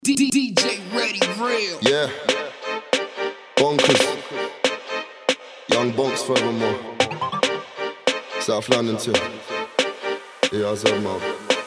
DJ Ready Real. Yeah. Bonkers. Young Bonks forevermore. South London too. Yeah, I was there, man.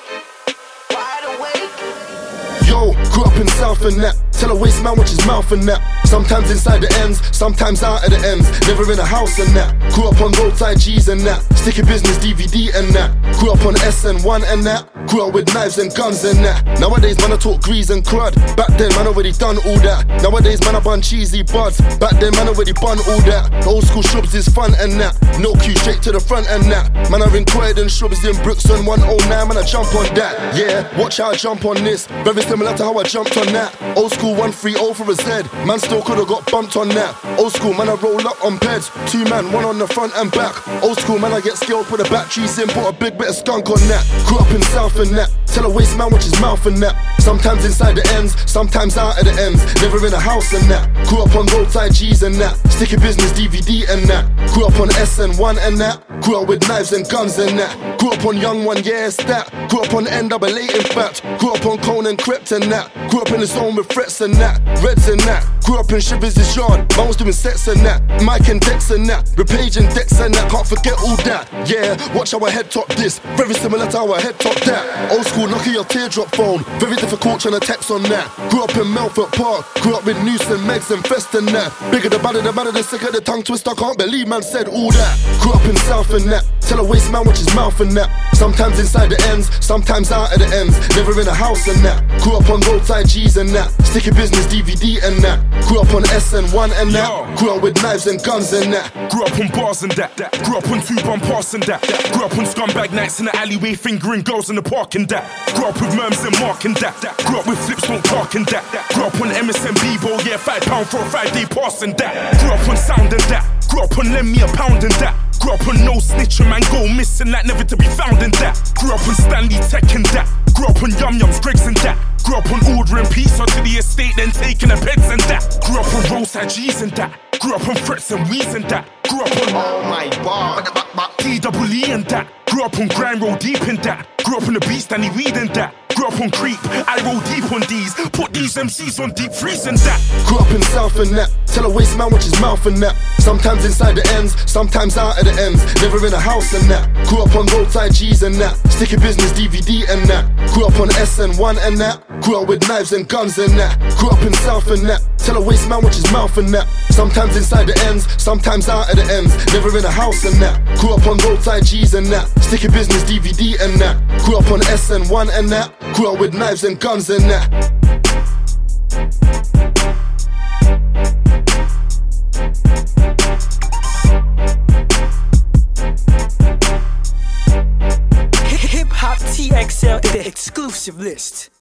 Yo, grew up in South and that. Tell a waste man watch his mouth and that. Sometimes inside the ends, sometimes out of the ends. Never in a house and that. Grew up on roadside G's and that. Sticky business DVD and that. Grew up on SN1 and that. Grew up with knives and guns and that. Nowadays man I talk grease and crud. Back then man already done all that. Nowadays man I bun cheesy buds. Back then man already bun all that. The old school shrubs is fun and that. No queue straight to the front and that. Man I inquired and shrubs in Brookston 109. Man I jump on that. Yeah, watch how I jump on this. Very similar to how I jumped on that. Old school 130 for a Z. Man still could've got bumped on that. Old school man I roll up on beds. 2 man, 1 on the front and back. Old school man I get skilled with the batteries in. Put a big bit of skunk on that. Grew up in South and that. Tell a waste man watch his mouth and that. Sometimes inside the ends, sometimes out of the ends. Never in a house and that. Grew up on roadside G's and that. Sticky business DVD and that. Grew up on SN1 and that. Grew up with knives and guns and that. Grew up on Young One, yeah, it's that. Grew up on NAA in fact. Grew up on Conan Crypt and that. Grew up in the zone with threats and that. Reds and that. Grew up in Shivers' yard. Man was doing sets and that. Mike and Dex and that. Repage and Dex and that. Can't forget all that. Yeah, watch how I head top this. Very similar to how I head top that. Old school Nokia teardrop phone. Very difficult trying to text on that. Grew up in Melfort Park. Grew up with Noose and Megs and Fest and that. Bigger the badder the sick of the tongue twister. Can't believe man said all that. Grew up in South and that. Tell a waste man watch his mouth and that. Sometimes inside the ends, sometimes out of the ends. Never in a house and that. Grew up on roadside G's and that. Sticky business DVD and that. Grew up on SN1 and that. Grew up with knives and guns and that. Grew up on bars and that. Grew up on 2-bum pass and that. Grew up on scumbag nights in the alleyway, fingering girls in the park and that. Grew up with Merms and Mark and that. Grew up with Flips Don't Talk and that. Grew up on MSN Bebo, yeah, £5 for a 5-day pass and that. Grew up on sound and that. Grew up on lend me a pound and that. Grew up on no snitching, man, go missing like never to be found in that. Grew up on Stanley Tech and that. Grew up on Yum Yums, Greggs and that. Grew up on ordering pizza to the estate, then taking the beds and that. Grew up on roadside G's and that. Grew up on frets and weeds and that. Grew up on Oh my god. DEE and that. Grew up on grind, roll deep in that. Grew up on the beast and he weed and that. Grew up on creep, I roll deep on these. Put these MCs on deep freeze and that. Grew up in South and that. Tell a waste man watch his mouth and that. Sometimes inside the ends, sometimes out of the ends. Never in a house and that. Grew up on roadside G's and that. Sticky business DVD and that. Grew up on SN1 and that. Grew up with knives and guns and that. Grew up in South and that. Tell a waste man watch his mouth and that. Sometimes inside the ends, sometimes out of the ends. Never in a house and that. Grew up on roadside G's and that. Sticky business DVD and that. Grew up on SN1 and that. Grew up with knives and guns and that. Hip Hop TXL, the exclusive list.